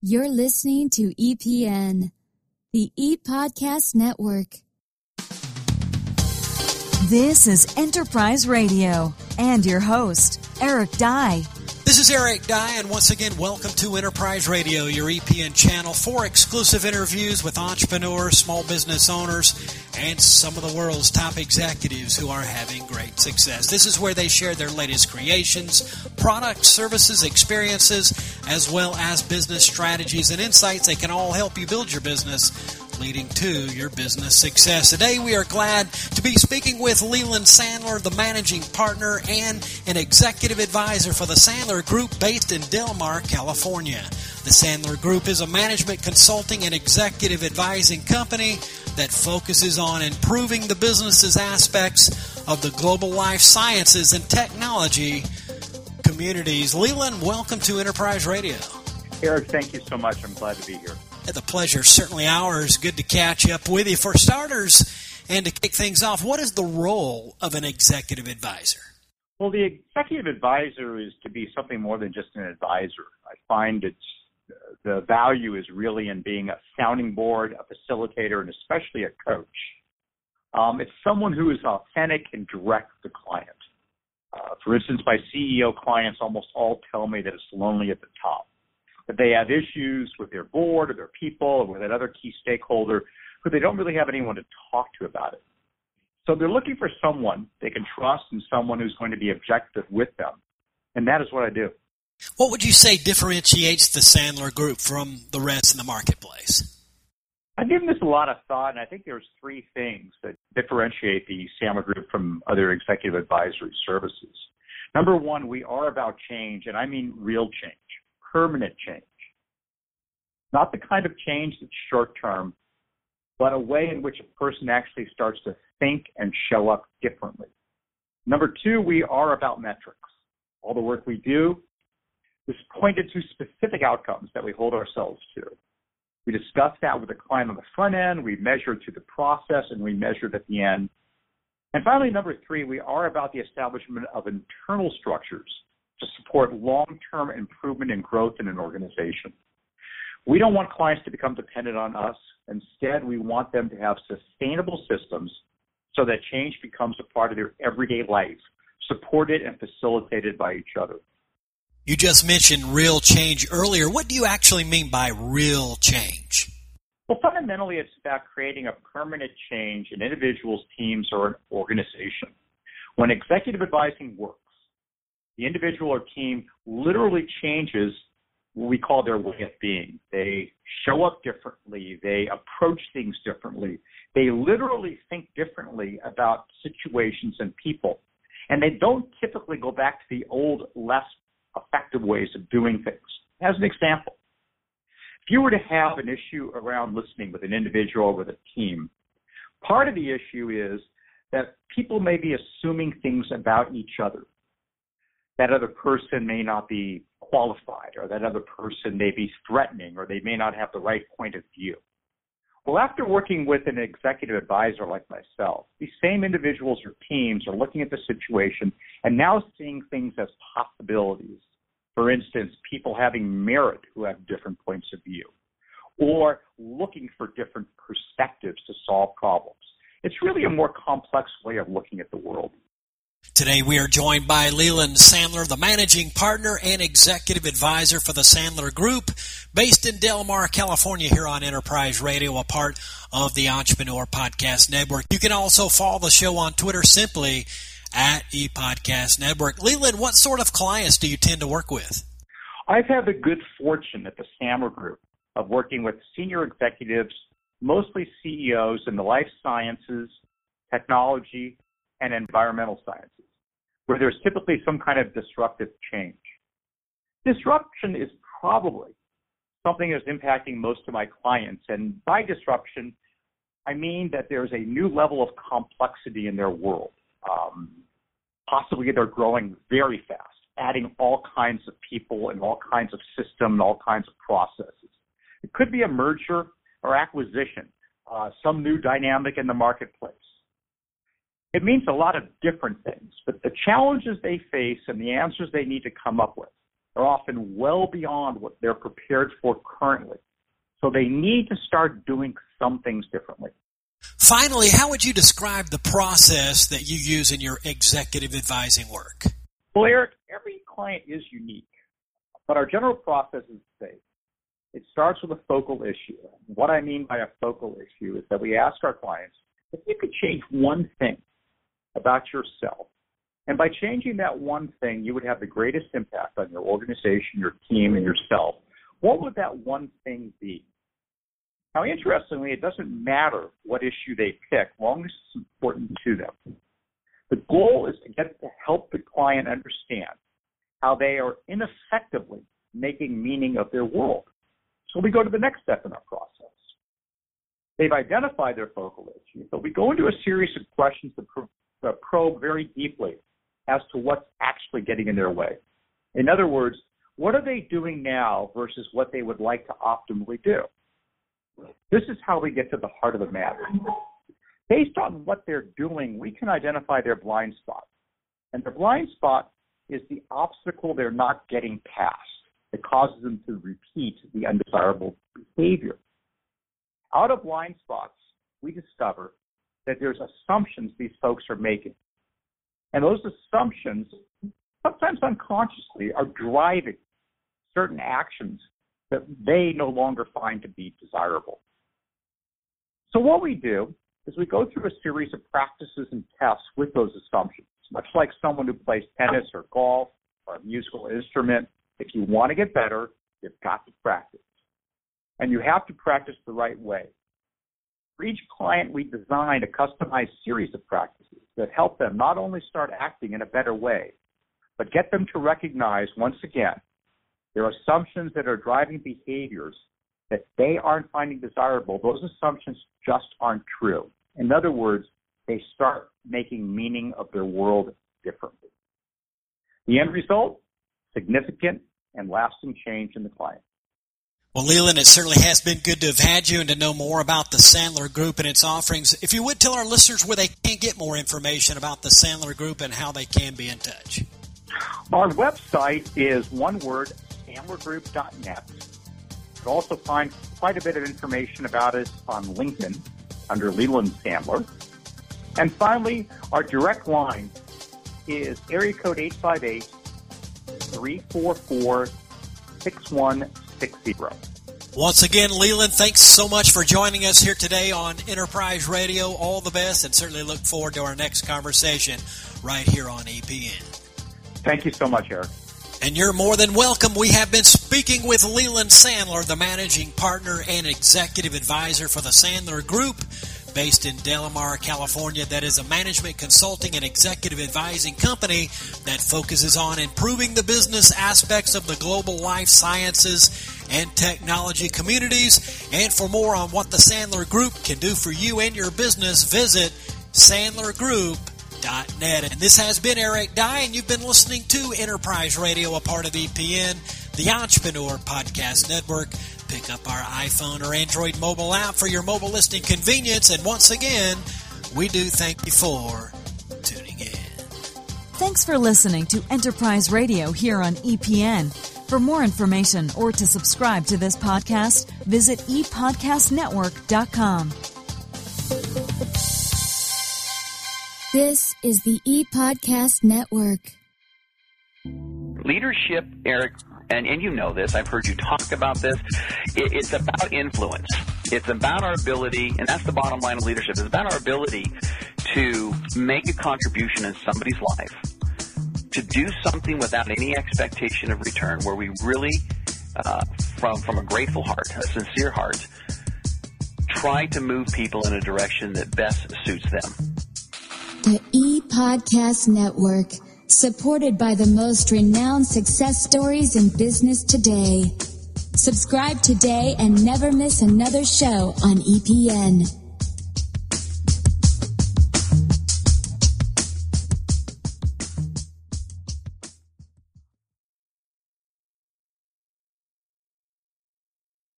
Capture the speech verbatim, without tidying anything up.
You're listening to E P N, the E-Podcast Network. This is Enterprise Radio and your host, Eric Dye. This is Eric Dye, and once again, welcome to Enterprise Radio, your E P N channel, for exclusive interviews with entrepreneurs, small business owners, and some of the world's top executives who are having great success. This is where they share their latest creations, products, services, experiences, as well as business strategies and insights that can all help you build your business, leading to your business success. Today we are glad to be speaking with Leland Sandler, the managing partner and an executive advisor for the Sandler Group based in Del Mar, California. The Sandler Group is a management consulting and executive advising company that focuses on improving the business's aspects of the global life sciences and technology communities. Leland, welcome to Enterprise Radio. Eric, thank you so much. I'm glad to be here. The pleasure is certainly ours. Good to catch up with you. For starters, and to kick things off, what is the role of an executive advisor? Well, the executive advisor is to be something more than just an advisor. I find it's the value is really in being a sounding board, a facilitator, and especially a coach. Um, it's someone who is authentic and direct with the client. Uh, for instance, my C E O clients almost all tell me that it's lonely at the top, that they have issues with their board or their people or with another key stakeholder who they don't really have anyone to talk to about it. So they're looking for someone they can trust and someone who's going to be objective with them. And that is what I do. What would you say differentiates the Sandler Group from the rest in the marketplace? I've given this a lot of thought, and I think there's three things that differentiate the Sandler Group from other executive advisory services. Number one, we are about change, and I mean real change. Permanent change. Not the kind of change that's short-term, but a way in which a person actually starts to think and show up differently. Number two, we are about metrics. All the work we do is pointed to specific outcomes that we hold ourselves to. We discuss that with the client on the front end, we measure through the process, and we measure it at the end. And finally, number three, we are about the establishment of internal structures to support long-term improvement and growth in an organization. We don't want clients to become dependent on us. Instead, we want them to have sustainable systems so that change becomes a part of their everyday life, supported and facilitated by each other. You just mentioned real change earlier. What do you actually mean by real change? Well, fundamentally, it's about creating a permanent change in individuals, teams, or an organization. When executive advising works, the individual or team literally changes what we call their way of being. They show up differently. They approach things differently. They literally think differently about situations and people. And they don't typically go back to the old, less effective ways of doing things. As an example, if you were to have an issue around listening with an individual or with a team, part of the issue is that people may be assuming things about each other. That other person may not be qualified, or that other person may be threatening, or they may not have the right point of view. Well, after working with an executive advisor like myself, these same individuals or teams are looking at the situation and now seeing things as possibilities. For instance, people having merit who have different points of view, or looking for different perspectives to solve problems. It's really a more complex way of looking at the world. Today we are joined by Leland Sandler, the managing partner and executive advisor for the Sandler Group, based in Del Mar, California, here on Enterprise Radio, a part of the Entrepreneur Podcast Network. You can also follow the show on Twitter simply at ePodcast Network. Leland, what sort of clients do you tend to work with? I've had the good fortune at the Sandler Group of working with senior executives, mostly C E Os in the life sciences, technology, and environmental sciences, where there's typically some kind of disruptive change. Disruption is probably something that's impacting most of my clients, and by disruption, I mean that there's a new level of complexity in their world. Um, possibly they're growing very fast, adding all kinds of people and all kinds of systems and all kinds of processes. It could be a merger or acquisition, uh, some new dynamic in the marketplace. It means a lot of different things, but the challenges they face and the answers they need to come up with are often well beyond what they're prepared for currently. So they need to start doing some things differently. Finally, how would you describe the process that you use in your executive advising work? Well, Eric, every client is unique, but our general process is the same. It starts with a focal issue. What I mean by a focal issue is that we ask our clients, if you could change one thing about yourself, and by changing that one thing, you would have the greatest impact on your organization, your team, and yourself, what would that one thing be? Now, interestingly, it doesn't matter what issue they pick, as long as it's important to them. The goal is to get to help the client understand how they are ineffectively making meaning of their world. So we go to the next step in our process. They've identified their focal issue, but we go into a series of questions that pro- uh, probe very deeply as to what's actually getting in their way. In other words, what are they doing now versus what they would like to optimally do? This is how we get to the heart of the matter. Based on what they're doing, we can identify their blind spot. And their blind spot is the obstacle they're not getting past that causes them to repeat the undesirable behavior. Out of blind spots, we discover that there's assumptions these folks are making. And those assumptions, sometimes unconsciously, are driving certain actions that they no longer find to be desirable. So what we do is we go through a series of practices and tests with those assumptions, much like someone who plays tennis or golf or a musical instrument. If you want to get better, you've got to practice. And you have to practice the right way. For each client, we design a customized series of practices that help them not only start acting in a better way, but get them to recognize, once again, their assumptions that are driving behaviors that they aren't finding desirable. Those assumptions just aren't true. In other words, they start making meaning of their world differently. The end result? Significant and lasting change in the client. Well, Leland, it certainly has been good to have had you and to know more about the Sandler Group and its offerings. If you would tell our listeners where they can get more information about the Sandler Group and how they can be in touch. Our website is one word, sandler group dot net. You'll also find quite a bit of information about us on LinkedIn under Leland Sandler. And finally, our direct line is area code eight five eight, three four four, six one six zero. Once again, Leland, thanks so much for joining us here today on Enterprise Radio. All the best, and certainly look forward to our next conversation right here on E P N. Thank you so much, Eric. And you're more than welcome. We have been speaking with Leland Sandler, the managing partner and executive advisor for the Sandler Group, based in Delamar, California. That is a management consulting and executive advising company that focuses on improving the business aspects of the global life sciences and technology communities. And for more on what the Sandler Group can do for you and your business, visit sandler group dot net. And this has been Eric Dye, and you've been listening to Enterprise Radio, a part of E P N, the Entrepreneur Podcast Network. Pick up our iPhone or Android mobile app for your mobile listening convenience. And once again, we do thank you for tuning in. Thanks for listening to Enterprise Radio here on E P N. For more information or to subscribe to this podcast, visit e podcast network dot com. This is the ePodcast Network. Leadership, Eric, and, and you know this, I've heard you talk about this, it, it's about influence. It's about our ability, and that's the bottom line of leadership, it's about our ability to make a contribution in somebody's life, to do something without any expectation of return, where we really, uh, from, from a grateful heart, a sincere heart, try to move people in a direction that best suits them. The ePodcast Network, supported by the most renowned success stories in business today. Subscribe today and never miss another show on E P N.